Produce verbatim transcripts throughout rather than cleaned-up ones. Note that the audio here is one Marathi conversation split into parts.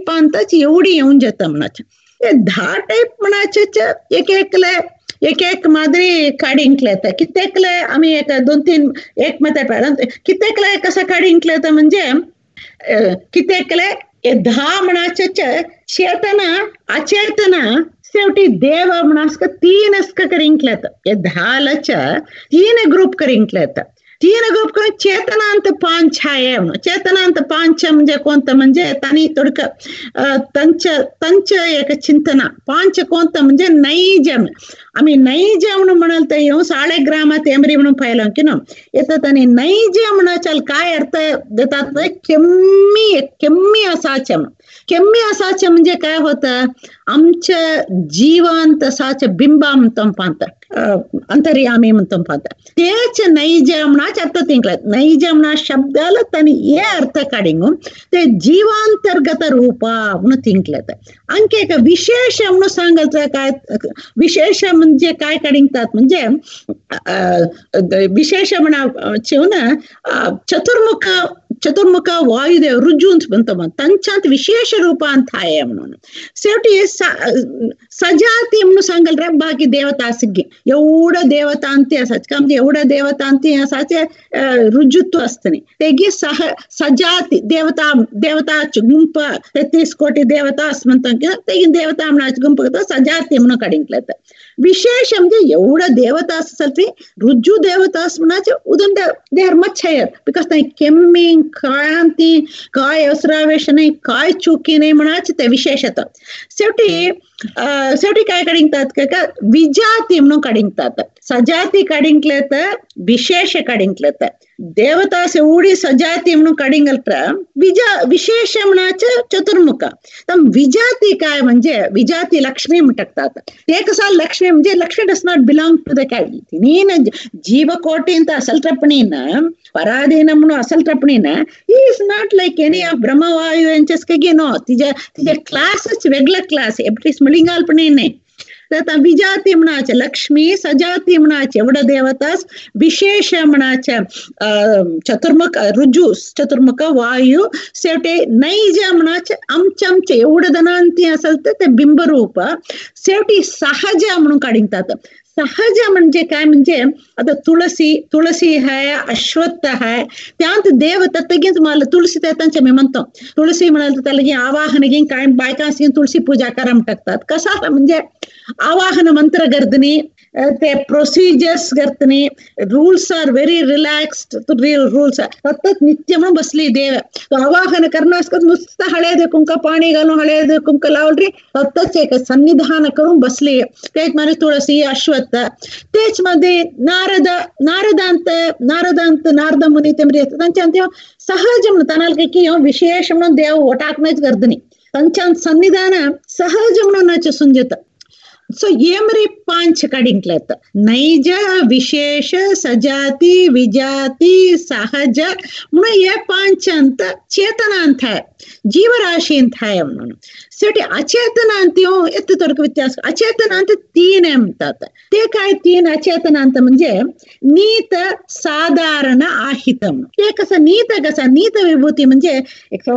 टाईपांतच एवढी येऊन जातं म्हणायचं. हे दहा टाईप म्हणायचे एक एकले एक एक मादरी काढिंकले तर कित्येकले आम्ही एक दोन तीन एक मत कित्येकले कसं काढिंकले तर म्हणजे कित्येकले दहा म्हणायचे चेतना अचेतना शेवटी देव म्हणास तीनच करिंकलेत हे दहालच तीन ग्रुप करिंकलेत. तीन ग्रुप करून चेतनांत पांच आहे. चेतनांत पांच म्हणजे कोणतं म्हणजे तनी थोडक तंच तंच एक चिंतना. पांच कोणतं म्हणजे नैजम. आम्ही नैजम म्हणाल तर येऊ साळेग्रामात एमरी म्हणून पाहिलं की ना येतं त्याने नैजम म्हणाल काय अर्थ देतात केम्मी केम्मी असाच. केम्मी असाच म्हणजे काय होतं आमच्या जिवंत साच बिंबा म्हणतो पाहत अंतर्यामी म्हणतो पाहत तेच नैजमनाच अर्थ तिंकलत. नैजमना शब्दाला तनी ये अर्थ काढिंगು ते जीवांतर्गत रूप म्हणून तिंकलत. आणखी एक विशेष म्हणून सांगायचं काय विशेष म्हणजे काय काढिंगतात म्हणजे विशेष म्हणा चतुर्मुख चतुर्मुख वायुदेव रुजू ಅಂತ ಬಂತ ತಂಚಾಂತ ವಿಶೇಷ ರೂಪ ಅಂತ ಆಯ म्हणून शेवटी सजाती म्हणून सांगल रे बाकी देवता सिग्गी एवढं देवता अंती असाच का म्हणजे एवढं देवता अंती असाचे रुजुत्व असतने तेगी सह सजाती देवता देवताची गुंप तेहतीस कोटी देवता असं म्हणतो की तेगी देवता म्हणाची गुंप सजाती म्हणून काढिंकलेत. विशेष म्हणजे एवढं देवता असते रुजू देवता असं म्हणाचे उदन they are much higher because नाही केम्मिंग क्रांती काय असरावेश नाही काय चुकी नाही म्हणाच ते विशेषता. शेवटी शेवटी काय काढिंगतात का विजाती म्हणून काढिंगतात. सजाती काढिंकले तर विशेष काढिंकले तर देवता एवढी सजाती म्हणून काढिंगल विजा विशेष म्हणाचं चतुर्मुख. तर विजाती काय म्हणजे विजाती लक्ष्मी म्हणतात. ते कसं लक्ष्मी म्हणजे लक्ष्मी डस नाट बिलांग टू द कॅटी ನೀನು ಜೀವಕೋಟಿ ಅಂತ ಅಸಲ್ಟ್ರಪಣಿನ ಪರಾಧೀನ म्हणून ಅಸಲ್ಟ್ರಪಣಿನ is not like any of ಬ್ರಹ್ಮವಾಯು यांच्यासके नो तिच्या तिच्या क्लासच वेगळा क्लास एवढीच मलिंगालपणे नाही. तर विजाती म्हणाचे लक्ष्मी सजाती म्हणाचे एवढं देवतास विशेष म्हणाच्या चतुर्मुख रुजू चतुर्मुख वायू शेवटी नैज म्हणाचे आमच्या एवढं दनांती असेल तर ते बिंबरूप शेवटी सहज म्हणून काढिंगतात. सहज म्हणजे काय म्हणजे आता तुळसी तुळसी आहे अश्वत्थ आहे त्यांत देव तत्वगीच मला तुळसी त्यांच्या मी म्हणतो तुळसी म्हणाल तर त्याला आवाहन घेऊन काय बायकांस घेऊन तुळसी पूजा करा म्हणतात. कसा म्हणजे आवाहन मंत्र गर्दनी ते प्रोसिजर्स करतनी rules are very relaxed rules सतत नित्य म्हणून बसली देव आवाहन करण्यास नुसतं हळेद कुंक पाणी घालून हळेद कुंक लावली सतत एक सन्निधान करून बसली. तेच मध्ये तुळसी अश्वत्थ तेच मध्ये नारद नारदांत नारदांत नारद मुनी ते त्यांच्या सहज म्हणून त्यांना की विशेष म्हणून देव ओटाकण्याच गर्दनी त्यांच्या सन्निधान सहज म्हणून सुंजत. सो एमरी पांच काढिंकलेत नैज विशेष सजाती विजाती सहज म्हणून हे पांच अंत चेतनांत आहे जीवराशी अंत आहे म्हणून. शेवटी अचेतनांत येत थोडक व्यत्यास अचेतनांत तीन आहे म्हणतात. ते काय तीन अचेतनांत म्हणजे नीत साधारण आहित म्हणून. ते कसं नीत कसं नीत विभूती म्हणजे एक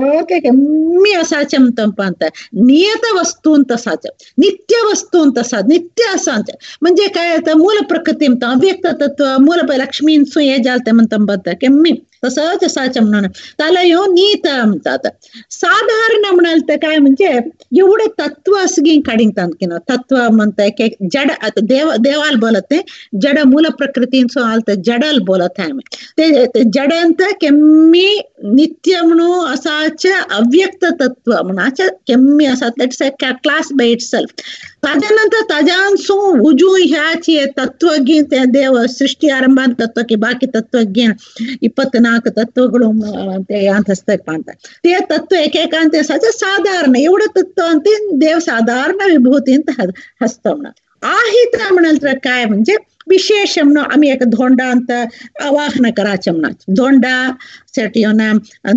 कमी असाच म्हणतात नियत वस्तून तसाच नित्य वस्तून तसा नित्य असाच म्हणजे काय मूल प्रकृती म्हणतो अव्यक्त तत्व मूल लक्ष्मी हे जालते म्हणतात केम्मी तसंच असाच म्हणून त्याला येऊ नीत म्हणतात. साधारण म्हणाल तर काय म्हणजे एवढे तत्व असगी काढिंगतात की ना तत्व म्हणताय की जड आता देव देवाल बोलत जड मूल प्रकृतींचो आलत जडल बोलत आहे ते जडंत केम्मी नित्य म्हणून असाच अव्यक्त तत्व म्हणाच केम्मी असा that's a class by itself. त्याच्यानंतर ताजांसू उजू ह्याची तत्वज्ञ ते देव सृष्टी आರಂಭ ತತ್ವಕ್ಕೆ ಬಾಕಿ ತತ್ವಜ್ಞ ಇಪ್ಪತ್ನಾಲ್ಕು ತತ್ವಗಳು ಅಂತ ಕಾಣ್ತಾರೆ. ते तत्व एकेकांत साधारण एवढं तत्व अंते देव साधारण विभूती ಅಂತ हस्तवण आहित म्हणाल तर काय म्हणजे विशेष म्हणून आम्ही एक धोंडा अंत आवाहन करायचं म्हणा धोंडा शेवटी येऊन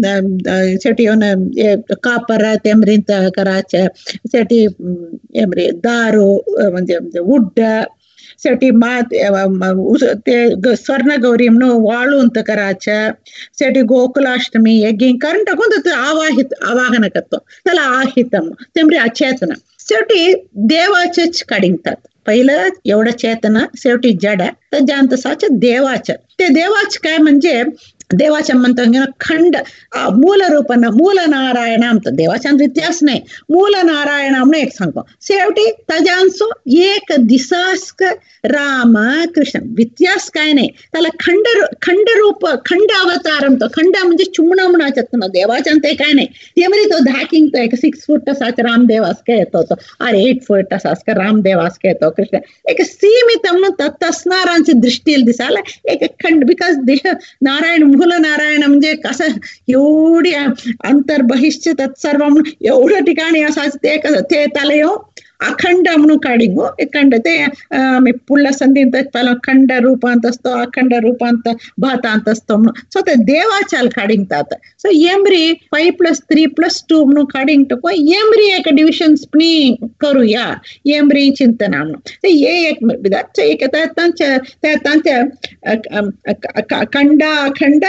शेवटी येऊन कापर तेमरींत करायचं शेवटी एमरी दारू म्हणजे वुड शेवटी मात ते स्वर्ण गौरी म्हणून वाळून करायचं शेवटी गोकुलाष्टमी यज्ञ करून टाकून आवाहित आवाहन करतो त्याला आहितम तेमरी अचेतन शेवटी देवाचेच काढिंगतात पहिलं एवढं चेतन शेवटी जड त्याच्यानंतर साच देवाचं ते देवाच काय म्हणजे देवाच्या म्हणतो खंड मूल रूपन मूल नारायण म्हणतो देवाच्या व्यत्यास नाही मूल नारायण म्हणून एक सांगतो शेवटी त्याच्यासो एक दिसास्क राम कृष्ण व्यत्यास काय नाही त्याला खंड खंड रूप खंड अवतार म्हणतो खंड म्हणजे चुमणा म्हणायचं ना देवाच्या ते काय नाही ते म्हणजे तो धाकिंग तो एक सिक्स फूट तसाच रामदेव असं येतो तो अरे एट फूट तसाच का रामदेव असं येतो कृष्ण एक सीमित म्हणून तसणारांची दृष्टीला दिसायला एक खंड बिकॉज देह नारायण मूल नारायण म्हणजे कसं एवढी अंतर्बहिष्य तत्सर्व म्हणून एवढं ठिकाणी असायचं ते कसं ते त्याला येऊ अखंड म्हणून काढिंगो खंड ते मी पुढल्या संधी पहिला खंड रूपांत असतो अखंड रूपांत भातांत असतो म्हणून सो ते देवाचाल काढिंगतात सो एमरी five plus three plus two म्हणून काढिंग टाकू एमरी एक डिव्हिजन स्प्नी करूया एमरी चिंतना म्हणून हे एक एक त्यांच्या ಖಂಡ ಅಖಂಡ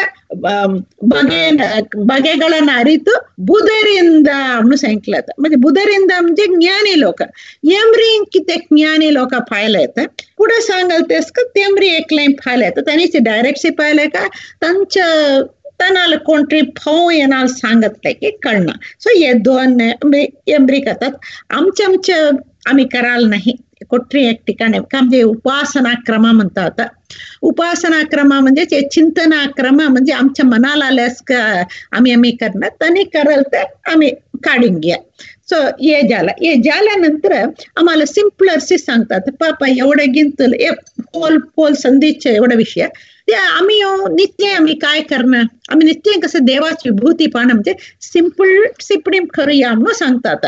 ಬಗೆ ಬಗೆಗಳನ್ನ ಅರಿತು ಬುಧರಿಂದ म्हणून सांगितलं म्हणजे बुधರಿಂದ म्हणजे ज्ञानी लोक एमरी किती ज्ञानी लोक पाहिलं येतं पुढे सांगाल तेच का तेमरी एक लाईन पाहिलं येतं त्यांनी डायरेक्ट पाहिलंय का त्यांच्या त्यांना कोणतरी भाऊ येणार सांगितलंय की कळणं सो हे दोन एमरी करतात आमच्या आमच्या आम्ही कराल नाही कुठली एक ठिकाणी म्हणजे उपासना क्रम म्हणतात उपासना क्रम म्हणजे चिंतना क्रम म्हणजे आमच्या मनाला आल्यास का आम्ही आम्ही करणार त्यांनी कराल तर आम्ही काढून घ्या सो हे झालं हे झाल्यानंतर आम्हाला सिम्पलरशी सांगतात पापा एवढं गिंतल पोल पोल संधीचे एवढा विषय ते आम्ही नित्य आम्ही काय करणार आम्ही नित्य कसं देवाची विभूती पाहणं म्हणजे सिंपल सिपडी करूया म्हणून सांगतात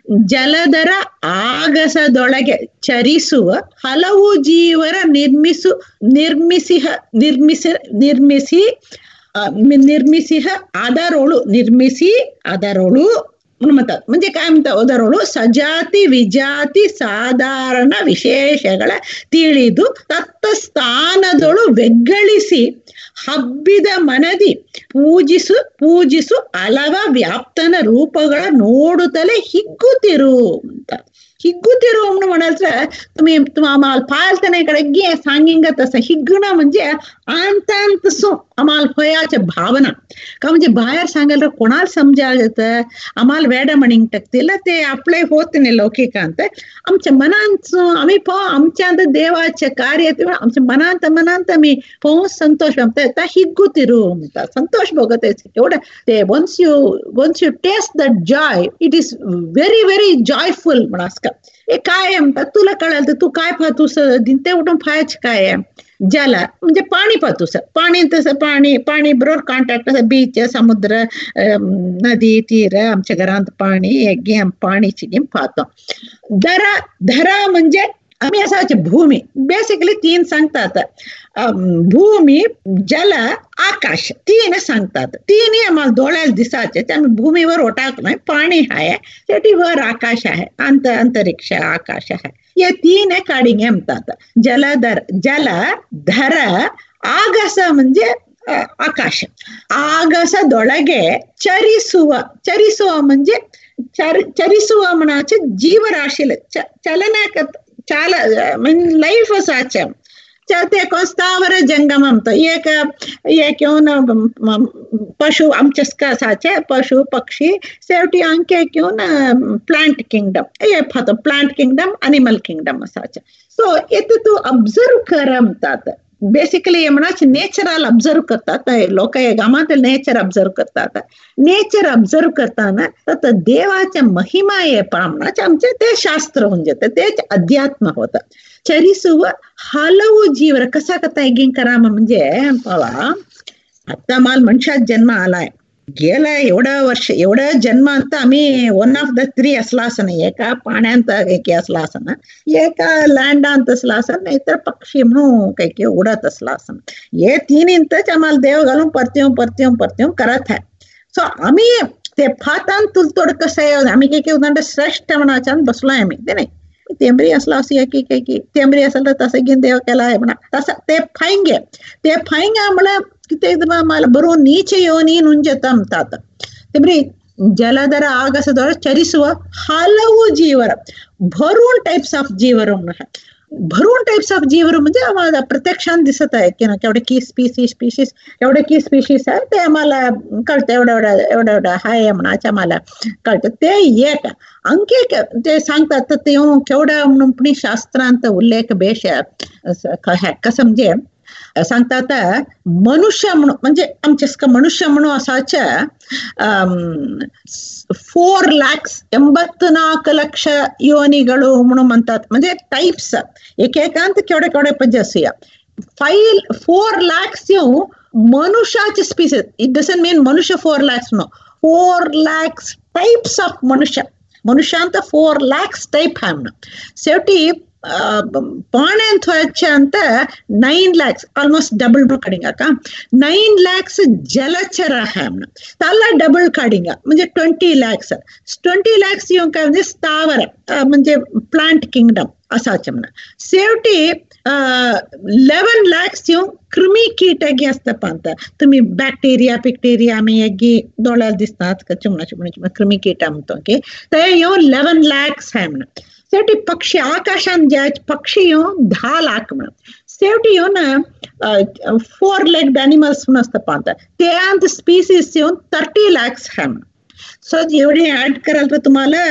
ಜಲಧರ ಆಗಸದೊಳಗೆ ಚರಿಸುವ ಹಲವು ಜೀವರ ನಿರ್ಮಿಸು ನಿರ್ಮಿಸಿಹ ನಿರ್ಮಿಸಿ ನಿರ್ಮಿಸಿ ನಿರ್ಮಿಸಿಹ ಅದರೊಳು ನಿರ್ಮಿಸಿ ಅದರೊಳು म्हणतात म्हणजे काय म्हणतात ಅದರೊಳು ಸಜಾತಿ ವಿಜಾತಿ ಸಾಧಾರಣ ವಿಶೇಷಗಳ ತಿಳಿದು ತತ್ತ ಸ್ಥಾನದೊಳು ಬೆಗ್ಗಳಿಸಿ ಹಬ್ಬಿದ ಮನದಿ ಪೂಜಿಸು ಪೂಜಿಸು ಅಲವ ವ್ಯಾಪ್ತನ ರೂಪಗಳ ನೋಡುತ್ತಲೇ ಹಿಗ್ಗುತ್ತಿರು ಅಂತ हिग्गुतिरू म्हणून म्हणायचं तुम्ही आम्हाला पाहाल तर नाही कडे सांगिंग तसं हिग्गणं म्हणजे अंत सो आम्हाला होयाच्या भावना का म्हणजे बाहेर सांगायला कोणाला समजायला येतं आम्हाला वेडा म्हणींग टाकतील ते आपले होत नाही लौकिकांत आमच्या मनांचं आम्ही पाहू आमच्या देवाच्या कार्य आमच्या मनांत मनांत आम्ही पाहू संतोष म्हणतात हिग्गुतिरू म्हणतात संतोष बघत एवढं ते once you once you taste that joy it is very very joyful म्हणा हे काय म्हणतात तुला कळाल तर तू काय पाहतोस दिन ते उठून पाहायच काय जल म्हणजे पाणी पाहतोस पाणी तसं पाणी पाणी बरोबर कॉन्टॅक्ट असं बीच समुद्र नदी तीर आमच्या घरात पाणी एक गेम पाणीची गेम पाहतो धरा धरा म्हणजे आम्ही असं भूमी बेसिकली तीन सांगतात भूमी जल आकाश तीन सांगतात तीनही आम्हाला डोळ्याला दिसायचे त्यामुळे भूमीवर ओटाक नाही पाणी आहे त्याटी वर आकाश आहे अंत अंतरिक्ष आकाश आहे हे तीन काढिंग म्हणतात जलधर जल धर ಆಗಸ म्हणजे ಆಕಾಶ ಆಗಸದೊಳಗೆ ಚರಿಸುವ ಚರಿಸುವ म्हणजे ಚರ್ ಚರಿಸುವ म्हणाचे जीवराशीला चलन चाल म्हणजे लाईफ असायच्या ते स्थावर जंगम म्हणतो एक एक येऊन पशु आमच्याच कसाचे पशु पक्षी शेवटी अंके घेऊन प्लांट किंगडम हे पाहतो प्लांट किंगडम अनिमल किंगडम असायचे सो येथे तू ऑब्झर्व कर म्हणतात बेसिकली म्हणाच नेचरल ऑब्झर्व करतात लोक गावात नेचर ऑब्झर्व करतात नेचर ऑब्झर्व करताना तर देवाच्या महिमा आहे पामनाच आमचे ते शास्त्र म्हणजे तेच अध्यात्म होतं चरिಸುವ हलवू जीवर कसा कथा एगिंग कराम म्हणजे पावा आता माल मनुष्यात जन्म आलाय गेला एवढं वर्ष एवढं जन्म ಅಂತ आम्ही वन ऑफ द थ्री असला असं नाही एका पाण्यात काही असला असं ना एका लँडांत असला असं नाही तर पक्षी म्हणून काही काही उडत असला असं हे तीन इंतच आम्हाला देव घालून परत्यून परत्यून परत्यून करत आहे सो आम्ही ते फातान तुलतोड कसं आहे आम्ही काही काही उदाहरण श्रेष्ठ म्हणाच्या बसलोय आम्ही ते नाही तेंबरी असला अशी की की की तेंबरी असेल तर तसं घेऊन देव केला आहे म्हणा तसं ते फायंगे ते फायंगा म्हणा ते मला ಬರುವ ನೀಚ ಯೋನಿ ನುಂಜತ ಅಂತಾತ तेंबरी ಜಲಧರ ಆಗಸದೊಳ ಚರಿಸುವ ಹಲವು ಜೀವರ भरून टाइप्स ऑफ जीवर भरून टाइप्स ऑफ जीवर म्हणजे आम्हाला प्रत्यक्षात दिसत आहे की ना केवढे की स्पीसीस स्पीसीस एवढे की स्पीसीस आहे ते आम्हाला कळतं एवढं एवढं एवढं एवढं हाय म्हणाच्या आम्हाला कळतं ते एक अंके ते सांगतात तर ते केवढं म्हणून शास्त्रांत उल्लेख बेश कसं म्हणजे सांगतात मनुष्य म्हणून म्हणजे आमच्या मनुष्य म्हणून असाच्या फोर लॅक्स ಎಂಬತ್ನಾಲ್ಕು ಲಕ್ಷ ಯೋನಿಗಳು म्हणून म्हणतात म्हणजे टाइप्स एक एकांत केवढे केवढे पद्य असूया फाईल फोर लॅक्स येऊ मनुष्याचे स्पीसीस इट डजंट मीन मनुष्य four lakhs no four lakhs types of मनुष्य मनुष्यांत फोर लॅक्स टाइप आहे म्हणून शेवटी पाण्यात व्हायचे अंत नईन लॅक्स ऑलमोस्ट डबल काढिंगा का नईन लॅक्स जलचर आहे म्हणून त्याला डबल काढिंगा म्हणजे ट्वेंटी लॅक्स ट्वेंटी लॅक्स येऊन काय म्हणजे स्थावर म्हणजे प्लांट किंगडम असाच म्हणा शेवटी लेवन लॅक्स येऊन क्रिमी कीटगी असतं पाहत तुम्ही बॅक्टेरिया पिक्टेरिया आम्ही एगी डोळ्याला दिसतात का चिमणा चिमणा चिमणा क्रिमी कीटा म्हणतो की ते येऊन लेवन लॅक्स आहे म्हणून शेवटी पक्षी आकाशात जायचे पक्षी येऊन दहा लाख म्हणून शेवटी येऊन फोर लेग्ड अॅनिमल्स म्हणून असतं पाहतात ते अंत स्पीसीस येऊन थर्टी लॅक्स आहे म्हणून सो एवढे ऍड कराल तर तुम्हाला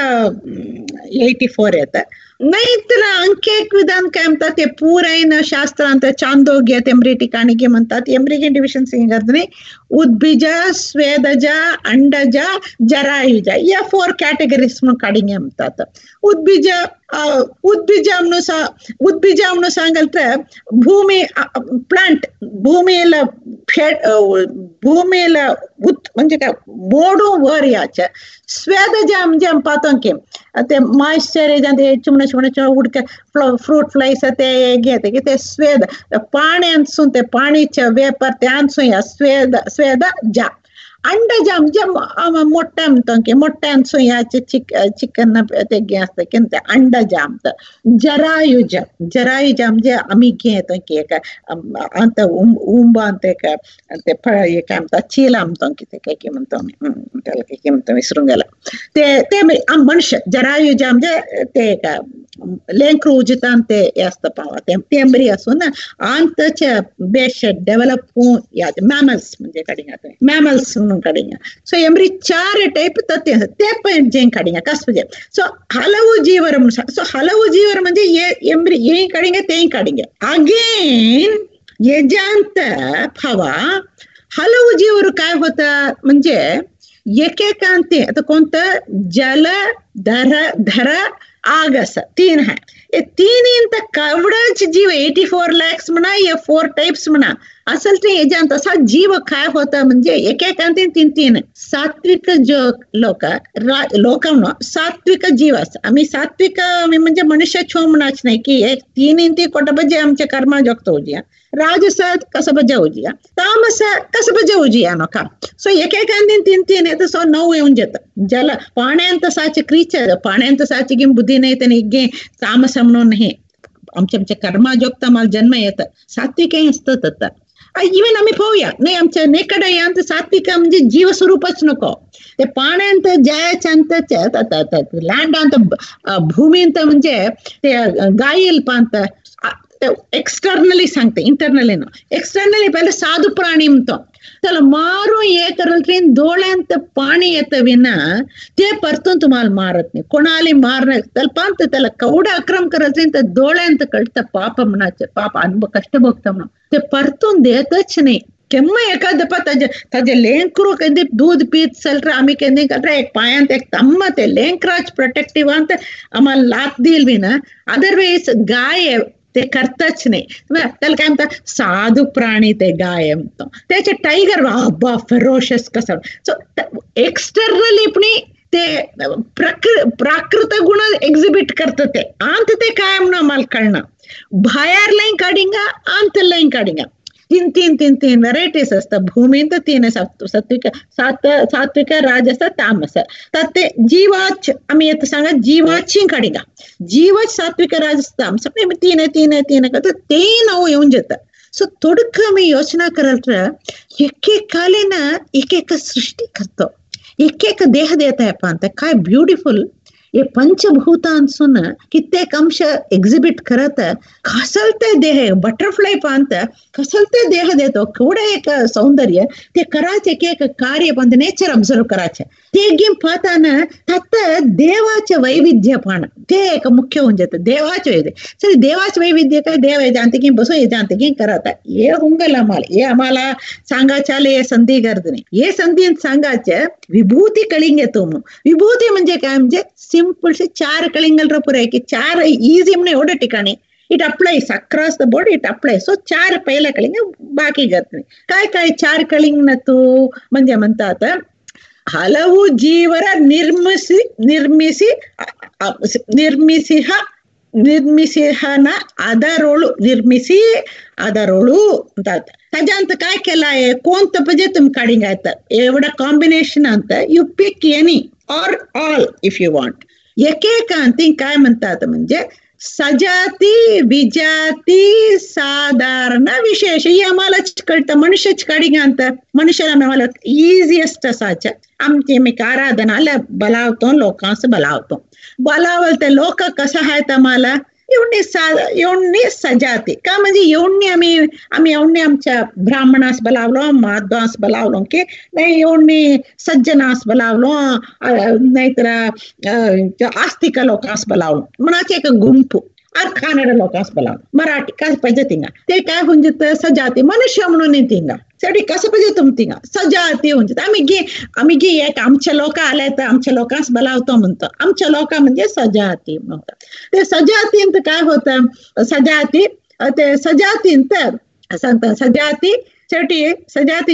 एटी फोर येतं नाही तर अंक एक विधान काय म्हणतात ते पूर्ण शास्त्रांत चांदोग्य तेंबरी ठिकाणी म्हणतात एम्ब्रिगेन डिव्हिजन सिंगर्दने उद्भिज स्वेदज अंडज जरायुज या फोर कॅटेगरीज म्हणून काढिंग म्हणतात उद्भिज उद्भिज उद्भिज म्हणून सांगाल तर भूमी प्लांट भूमीला फेड भूमीला उत् म्हणजे काय मोडू वर याच्या स्वेदज म्हणजे पाहतो की ते मॉइश्चर चिमण चिमण उडक फ्रूट फ्लाईस ते घेते की ते स्वेद पाण्यासून ते पाणीच्या वेपर त्यांसून या स्वेद स्वेद जा अंडज म्हणजे मोठ्या म्हणतो की मोठ्यांसून याचे चिक चिकन ते घे असतं की ते अंडज म्हणतं जरायुज जरायुज म्हणजे आम्ही घेतो की अंत उंब अंत का ते फळ हे काय म्हणतात चीला म्हणतो की ते काय की म्हणतो आम्ही त्याला काय म्हणतो विसरून गेला ते ते मनुष्य जरायुज म्हणजे ते का लेंक्रू उजितान ते असतं पावा ते तेंबरी असून अंतच्या बेश डेव्हलप होऊन या मॅमल्स म्हणजे काढिंगा मॅमल्स म्हणून काढिंगा सो एंब्री चार टाइप ते ते पण जे काढिंगा कस म्हणजे सो हलವು ಜೀವರ सो हलವು ಜೀವರ म्हणजे एंब्री ये काढिंगा ते काढिंगा अगेन यजांत फवा हलವು जीवर काय होतं म्हणजे एकेकांती आता कोणतं जल धर धर आगस तीन है ये तीन इंत कवडच जीव एटी फोर लॅक्स म्हणा या फोर टाइप्स म्हणा असल ते याच्या तसा जीव काय होता म्हणजे एकेकांती तीन तीन सात्विक जो लोक लोक सात्विक जीव असतात आम्ही सात्विक म्हणजे मनुष्य छो म्हणाच नाही की एक तीन इंती कोट बजे आमच्या कर्मा जोगत होजिया राजस कसं बजा होजिया तामस कसं बजा होजिया नका सो एकेकांती तीन तीन येतं सो नऊ येऊन जातं जल पाण्यांत साचे क्रीचर पाण्यांत साची गिम बुद्धी नाही तर गे तामस म्हणून नाही आमच्या आमच्या कर्मा जोगत आम्हाला जन्म येतं सात्विक असतं तर इवन आम्ही पाहूया नाही आमच्या नेकडे यांत सात्विक म्हणजे जीवस्वरूपच नको ते पाण्यांत जायच्या अंत लँड अंत भूमींत म्हणजे ते गाईल पांत एक्सटर्नली सांगते इंटरनली ना एक्सटर्नली पहिले साधू प्राणी म्हणतो त्याला मारून हे करल ट्रेन डोळ्यांत पाणी येतं विना ते परतून तुम्हाला मारत नाही कोणाला मारणार त्याला पाहत त्याला केवढं अक्रम करल ट्रेन तर डोळ्यांत कळतं पाप म्हणायचं पाप अनुभव कष्ट भोगतं म्हणून ते परतून देतच नाही ಕೆಮ್ಮ एखादಪ್ಪ ತಜ ತಜ ಲೇಂಕ್ರು ಕೈಂದಿ दूध पीत सलर आम्ही केंदी कल्र एक पायांत एक तम्म ते लेंक्राज प्रोटेक्टिव्ह अंत आम्हाला लात दिल बी ना अदरवाईज गाय ते करतच नाही त्याला काय म्हणतात साधू प्राणी ते गाय म्हणतो त्याचे टायगर अब्बा फेरोशियस कसं सो एक्सटर्नली पण ते प्रकृ प्राकृत गुण एक्झिबिट करतं ते अंत ते काय म्हणून आम्हाला कळणं बाहेर लाईन काढिंगा अंत लाईन काढिंगा तीन तीन तीन तीन व्हरायटीज असतात. भूमींत तीन सात्विक सात सात्विक राजस तामस. तर ते जीवाच आम्ही येत सांगा जीवाची काढिंगा जीवच सात्विक राजस तामस तीन तीन तीन करतात ते ನಾವು येऊन जातात. सो थोडं मी योचना कराल एक एक कालीन एक एक सृष्टी करतो एक एक देह देतायಪ್ಪ ಅಂತ काय ब्युटिफुल हे पंचभूत असून कित्येक अंश एक्झिबिट करत कसलते देह बटरफ्लाय पांत कसलते देह देतो केवढं एक सौंदर्य ते करायचे एक एक कार्य पण नेचर ऑब्झर्व करायचे ते घेऊन पाहताना त्यात देवाचे वैविध्य पण ते एक मुख्य होऊन जातं. देवाचे वैविध्य सर देवाचे वैविध्य काय देव हे जानते की बसो हे जानते की करत हे हुंगल आम्हाला हे आम्हाला सांगायच्याला हे संधी गरज नाही. हे संधी सांगायचे विभूती कळिंग येतो. विभूती म्हणजे काय म्हणजे सिंपल से चार कलिंगल पुरे की चार इजी म्हणे एवढ्या ठिकाणी it applies across the board it applies. So चार पहिला कलिंग बाकी गत नाही. काय काय चार कलिंग न तू म्हणजे म्हणतात ಹಲವು ಜೀವರ ನಿರ್ಮಿಸಿ ನಿರ್ಮಿಸಿ ನಿರ್ಮಿಸಿಹ निर्मिसिहन ಅದರೊಳು निर्मिसी ಅದರೊಳು ಅಂತ त्याच्या अंत काय केलं आहे कोणतं म्हणजे तुम्ही काढिंग आहे एवढं कॉम्बिनेशन अंत you pick any or all if you want. एक एक अंती काय म्हणतात म्हणजे सजाती विजाती साधारण विशेष हे आम्हालाच कळतं. मनुष्यच काढिंग अंत मनुष्याला आम्हाला इझिएस्ट असायचं आमची मी आराधनाला बलावतो लोकांस बलावतो बोलावल ते लोक कसं आहेत आम्हाला एवढी सा एवढी सजाती का म्हणजे एवढी आम्ही आम्ही एवढी आमच्या ब्राह्मणास बोलावलो माधवास बोलावलो की नाही एवढी सज्जनास बोलावलो नाहीतर आस्तिक लोकांस बोलावलो म्हणाचे एक गुंपू और कन्नड लोकांस बोलावलो मराठी काय पाहिजे तिंगा ते काय म्हणजे सजाती मनुष्य म्हणून तिंगा शेवटी कसं पाहिजे तुम तिंगा सजाती म्हणजे आम्ही घे आम्ही घे एक आमच्या लोक आले तर आमच्या लोकांस बोलावतो म्हणतो आमच्या लोक म्हणजे सजाती म्हणतात. ते सजातींत काय होतं सजाती ते सजातींत सांगतात सजाती शेवटी सजाती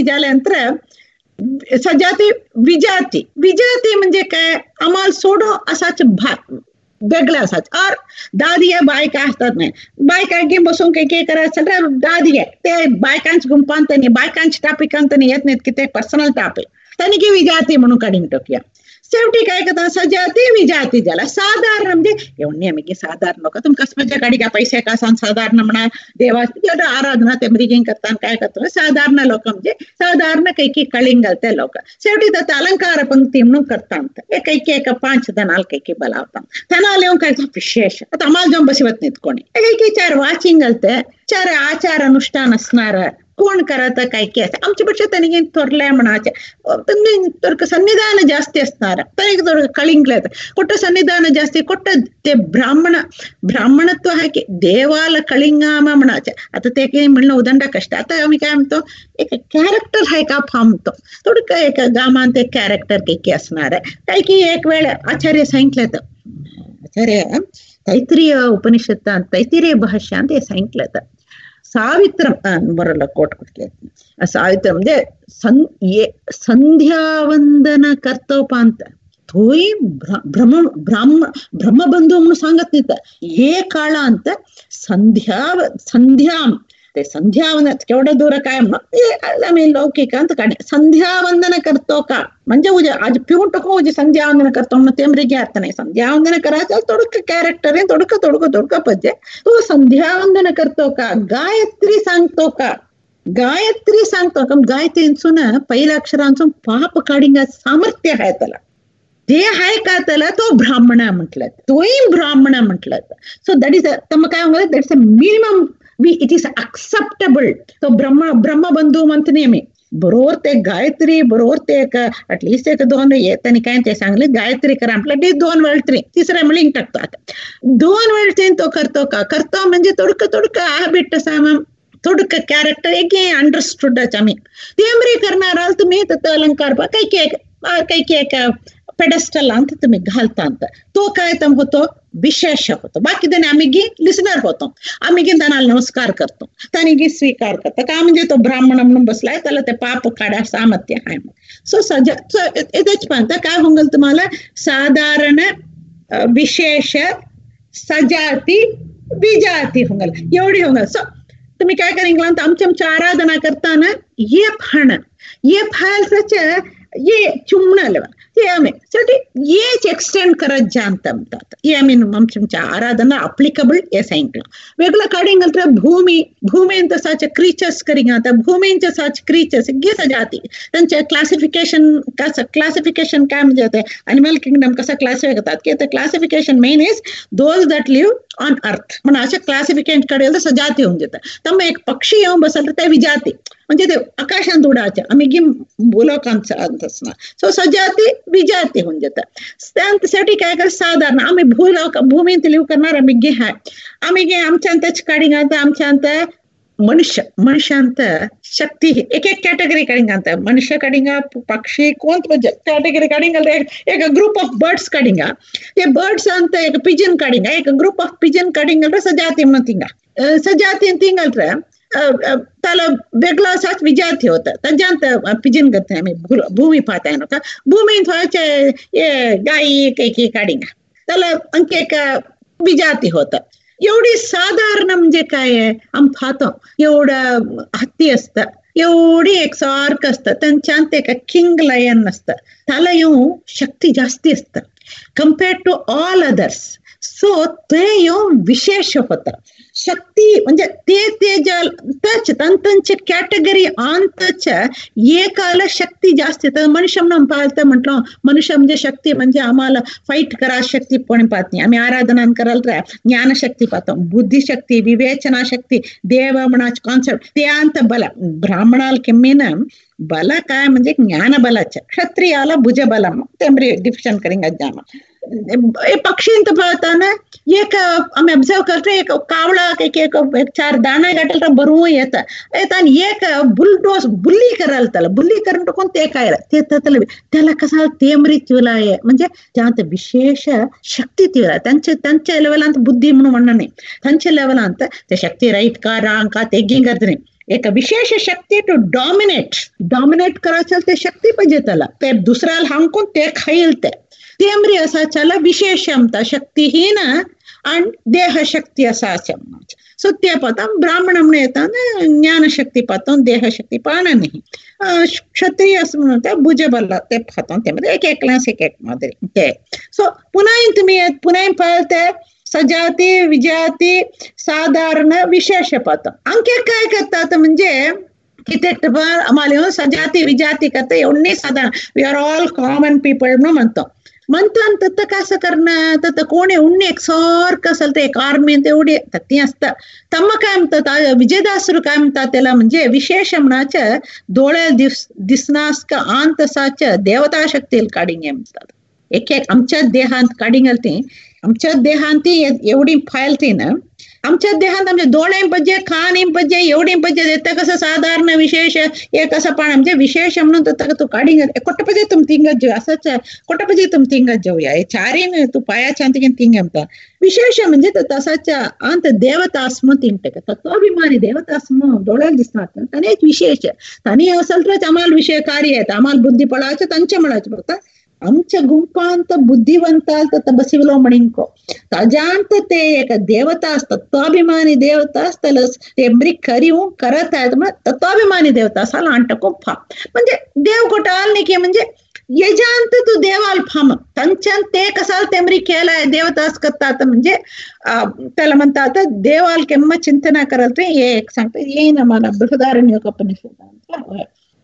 झाल्यानंतर सजाती विजाती विजाती म्हणजे काय आम्हाला सोडो असाच भाग वेगळं असाच और दादी आहे बायका असतात नाही बायका घेऊन बसून काही काही करायचं तर दादी आहे ते बायकांच गुंपांत नाही बायकांची टॉपिक अंत नाही येत नाहीत की ते पर्सनल टॉपिक त्यांनी की विजाती म्हणून काढून टाकूया. शेवटी काय करतात सजाती विजाती झाला साधारण म्हणजे एवढी आम्ही की साधारण लोक तुम्ही कसं म्हणजे गाडी का पैसे का साधारण म्हणा देवा आराधना ते ब्रिजिंग करतात काय करतो साधारण लोक म्हणजे साधारण काही की कळिंग ते लोक शेवटी त्यात अलंकार पंक्ती म्हणून करतात काही एक पाच जणाल काही बोलावतात त्यांना येऊन काय विशेष आता आम्हाला जाऊन बसवत नाहीत कोणी काही चार वाचिंग अलते चार आचार अनुष्ठान असणार कोण करत काय की असं आमच्यापेक्षा त्यांनी थोरल्या म्हणाचे त्यांनी सन्निधान जास्ती असणार तरी कळिंगला कुठं सन्निधान जास्ती कुठं ते ब्राह्मण ब्राह्मणत्व आहे की देवाला कळिंगामा म्हणाचे आता ते काही म्हणणं उदंड कष्ट आता आम्ही काय म्हणतो एक कॅरेक्टर आहे का फामतो थोडं काय एक गामांत एक कॅरेक्टर काही की असणार आहे काही की एक वेळ आचार्य सांगितलं तर आचार्य तैत्रीय उपनिषत् तैत्रीय भाष्यांत हे सांगितलं तर ಸಾವಿತ್ರ ಬರಲ್ಲ ಕೋಟ್ ಕೊಟ್ಕೆ ಸಾವಿತ್ರ म्हणजे संध्यावंदन करतोप ಅಂತ तोही ब्रह्म ब्राह्म ब्रह्मबंधू म्हणून सांगत नाही हे काळ अंत संध्या संध्या ते संध्यावंदन केवढं दूर काय आम्ही लौकिक अंत काढे संध्यावंदन करतो का म्हणजे उद्या आज पिऊन टाकू उद्या संध्यावंदन करतो म्हणून तेमरीगे अर्थ नाही संध्यावंदन करायचं थोडक कॅरेक्टर आहे थोडकं थोडकं थोडकं पद्य तो संध्यावंदन करतो का गायत्री सांगतो का गायत्री सांगतो का गायत्रींसून पहिल्या अक्षरांसून पाप काढिंग सामर्थ्य आहे त्याला ते आहे का त्याला तो ब्राह्मण म्हटलं तोही ब्राह्मण म्हटलं सो दॅट इज तम काय म्हणलं that is a minimum we it is acceptable तो ब्रह्म ब्रह्मबंधू म्हणते मी बरोबर ते गायत्री बरोबर ते एक अटलिस्ट एक दोन त्यांनी काय ते सांगले गायत्री करा आपल्या दोन वेळ तरी तिसऱ्या मिळून टाकतो आता दोन वेळ तो करतो का करतो म्हणजे थोडकं थोडकं आहे बिट्ट साम थोडकं कॅरेक्टर एक अंडरस्टूडच आम्ही तेमरी करणार तुम्ही तर अलंकार काही की काही की एक पेडस्टल ಅಂತ तुम्ही घालता ಅಂತ तो काय तम होतो विशेष होतो बाकी त्याने आम्ही गी लिसनर होतो आम्ही गी त्यांना नमस्कार करतो त्याने गी स्वीकार करतो का म्हणजे तो ब्राह्मण म्हणून बसलाय त्याला ते पाप काढा सामर्थ्य आहे सो सजा येतेच पण काय होंगल तुम्हाला साधारण विशेष सजाती विजाती होंगल एवढी होंगल सो तुम्ही काय करेंगे आमच्या आमच्या आराधना करताना ये फाण ये फायलच ये चुमणं लेवा ते आम्ही साठी येच एक्सटेंड करत जानता म्हणतात ये आम्ही आमच्या आराधना अप्लिकबल ये सांगितलं वेगळं काढिंगल भूमी भूमींत साचे क्रीचर्स करिंग आता भूमींच्या साचे क्रीचर्स गे जाती त्यांचे क्लासिफिकेशन कसं क्लासिफिकेशन काय म्हणजे ते अॅनिमल किंगडम कसं क्लासिफाय करतात की ते classification main is those that live on earth म्हणून अशा क्लासिफिकेशन कडे तर सजाती होऊन जातात तर मग एक पक्षी येऊन बसल तर ते विजाती म्हणजे ते आकाशात उडायचे आम्ही गी बोलकांच ना सो सजाती विजाती होऊन जातात त्यासाठी काय कर साधारण आम्ही भूलोक भूमीत लिव्ह करणार आम्ही गे हाय आम्ही गे आमच्या अंतच काढिंग आता आमच्या अंत मनुष्य मनुष्यांत शक्ती एक एक कॅटेगरी काढिंग मनुष्य काढिंग पक्षी कोण कॅटेगरी काढिंग एक ग्रुप ऑफ बर्ड्स काढिंग ते बर्ड्स अंत एक पिजन काढिंग एक ग्रुप ऑफ पिजन काढिंग सजाती म्हणून तिंग सजाती तिंगल त्याला वेगळा असाच विजाती होता त्याच्यात पिजन करते आम्ही भूमी पाहताय ना का भूमी थोड्याचे गाई काही काढिंग त्याला अंक एक विजाती होत एवढी साधारण म्हणजे काय आहे आम्ही पाहतो एवढं हत्ती असतं एवढी एक सारखं असतं त्यांच्यात एक किंग लायन असतं त्याला येऊ शक्ती जास्ती असतं compared to all others so ते येऊन विशेष होतं शक्ती म्हणजे ते ते तच तंतंचे कॅटेगरी अंतच एकाला शक्ती जास्त तर मनुष्य म्हणून पाहतं म्हटलं मनुष्य म्हणजे शक्ती म्हणजे आम्हाला फाईट करा शक्ती पण पाहत नाही आम्ही आराधना करायला ज्ञानशक्ती पाहतो बुद्धिशक्ती विवेचना शक्ती देव मनाचे कॉन्सेप्ट ते अंत बल ब्राह्मणाला किम्मीन बल काय म्हणजे ज्ञान बलाच क्षत्रियाला भुजबल ते डिफिशन करेंगे जाम पक्षी पाहताना एक आम्ही ऑब्झर्व करतो एक कावळा एक एक चार दाणा गाठल तर बरोबर येतात आणि एक बुलडोस बुल्ली करायला त्याला बुल्ली करून टाकून ते काय ते त्याला त्याला कसा तेमरी तिवला आहे म्हणजे त्यात विशेष शक्ती तिवला त्यांच्या त्यांच्या लेवलांत बुद्धी म्हणून म्हणणं नाही त्यांच्या लेवलांत ते शक्ती राईट का रांग का ते गी करत नाही एक विशेष शक्ती टू डॉमिनेट डॉमिनेट करायचं ते शक्ती पाहिजे त्याला ते दुसऱ्याला हांकून ते खाईल ते तेमरी असा त्याला विशेष क्षमता शक्तीहीन आणि देहशक्ती असा सो ते पाहता ब्राह्मण म्हणून येतात ज्ञानशक्ती पाहतो देहशक्ती पाहणं नाही क्षत्रिय असं म्हणून भुजबल ते पाहतो त्यामध्ये एक एक क्लास एक एक मध्ये ते सो पुन्हा तुम्ही पुन्हा पाहते सजाती विजाती साधारण विशेष पाहतो अंके काय करतात म्हणजे किती आम्हाला सजाती विजाती करता एवढी साधारण we are all common people म्हणून म्हणतो म्हणतात तर कसं करणं तर कोणी उन्नी एक सारखं असेल तर एक आर्मी तेवढी ती असतं तम्म काय म्हणतात विजयदासरू काय म्हणतात त्याला म्हणजे विशेष म्हणाच्या डोळे दिस दिसनास का आंतसाच्या देवता शक्ती काढिंग म्हणतात एक एक आमच्या देहांत काढिंग ते आमच्या देहांती एवढी फायलती ना आमच्या देहात आमच्या डोळ्यां पाहिजे खाण पाहिजे एवढी पाहिजे येतं कसं साधारण विशेष एक असं पण म्हणजे विशेष म्हणून तर तू काढिंग कोट पाहिजे तुम तिंगत जेव असंच कोट पाहिजे तुम तिंगत जेवूया हे चारीन तू पायाच्या अंत तिंग म्हणता विशेष म्हणजे तसाच्या अंत देवता स्म तिंगट तत्वाभिमानी देवता स्म डोळ्याला दिसणार त्याने एक विशेष त्याने असेल तरच आम्हाला विषय कार्य आहेत आम्हाला बुद्धी पडायचं त्यांच्या मिळायचं बघता आमच्या गुंपांत बुद्धिवंताल तर बसिवलो म्हणिंको ताजांत ते एक देवता असतात तत्वाभिमानी देवता असताल तेमरी करीव करत आहेत मग तत्वाभिमानी देवता असाला अंटको फा म्हणजे देव कोटाल नाही की म्हणजे यजांत तू देवाल फाम त्यांच्या ते कसाल तेमरी केलाय देवतास करतात म्हणजे त्याला म्हणतात देवाल केम्म चिंतना करल ते एक सांगते येईन मला बृहदारण्यकोपनिषद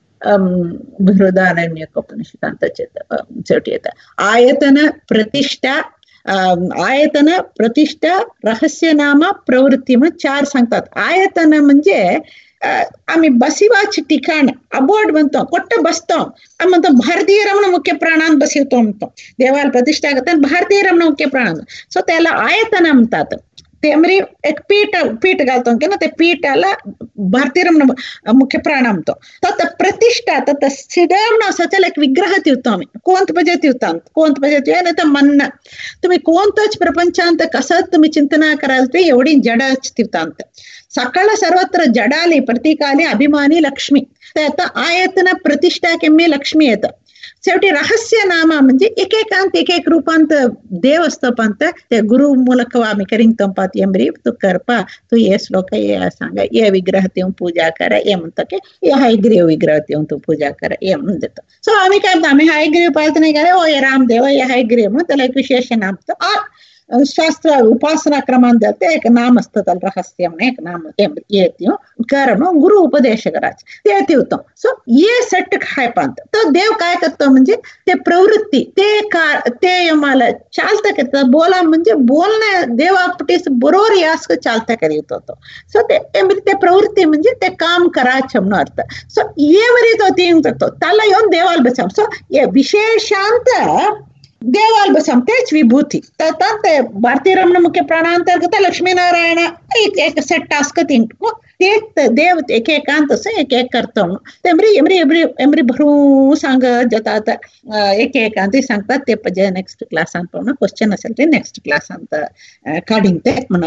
बृहदारण्यकोपनिषदांत शेवटी येतं आयतन प्रतिष्ठा आयतन प्रतिष्ठा रहस्य नाम प्रवृत्ती म्हणून चार सांगतात आयतन म्हणजे आम्ही बसिवाचे ठिकाण अबोर्ड म्हणतो कोट्ट बसतो आम्ही म्हणतो भारतीय रमण मुख्य प्राणात बसवतो म्हणतो देवाला प्रतिष्ठा करतात भारतीय रमण मुख्य प्राणात सो त्याला आयतन म्हणतात तेमरी एक पीठ पीठ घालतो की ना ते पीठाला भारतीय रमण मुख्य प्राण म्हणतो तर प्रतिष्ठा तर सिद्धमण असायला एक विग्रह तिवतो आम्ही कोणत पजे तिवतांत कोणत पजे तिव नाही तर म्हणणं तुम्ही कोणतंच प्रपंचांत कसं तुम्ही चिंतना कराल ते एवढी जडच तिवतांत सकाळ सर्वत्र जडाली प्रतीकाली अभिमानी लक्ष्मी तर आता आयतन प्रतिष्ठा केम्मे लक्ष्मी येतं शेवटी रहस्य नाम म्हणजे एक एकांत एक एक रूपांत देव असतो पंत ते गुरु ಮೂಲಕ आम्ही करिंग तंपात एमरी तू करपा तू ये श्लोक ये सांगा ये विग्रह देऊन पूजा करा ये म्हणतो की ये हयग्रीव विग्रह देऊन तू पूजा करा ये म्हणून देतो. सो आम्ही काय म्हणतो आम्ही हयग्रीव पाळत नाही का ओ ये रामदेव ये हयग्रीव म्हणून त्याला एक विशेष नाम आ शास्त्र उपासना क्रमांत ते एक नाम असतं त्याला रहस्य म्हणून एक नाम येते कारण गुरु उपदेश करायचे ते होतं. सो ये सेट काय पाहत तर देव काय करतो म्हणजे ते प्रवृत्ती ते का ते मला चालतं करतं बोला म्हणजे बोलणं देवापटीस बरोबर यास चालता करीत होतो. सो ते ते प्रवृत्ती म्हणजे ते काम करायचं म्हणून अर्थ. सो ये वरी तो तीन करतो त्याला येऊन देवाला बसाव. सो ये विशेषांत देवाल बसम तेच विभूती ते भारतीय रमण मुख्य प्राणांतर्गत लक्ष्मीनारायण एक एक सेट टास्क तिंटू ते देव एक एकांत एक एक करतो तेमरी एमरी एमरी एमरी भरू सांग जातात एक एकांत सांगतात ते नेक्स्ट क्लास क्वेश्चन असेल ते नेक्स्ट क्लास काढीन ते म्हणा.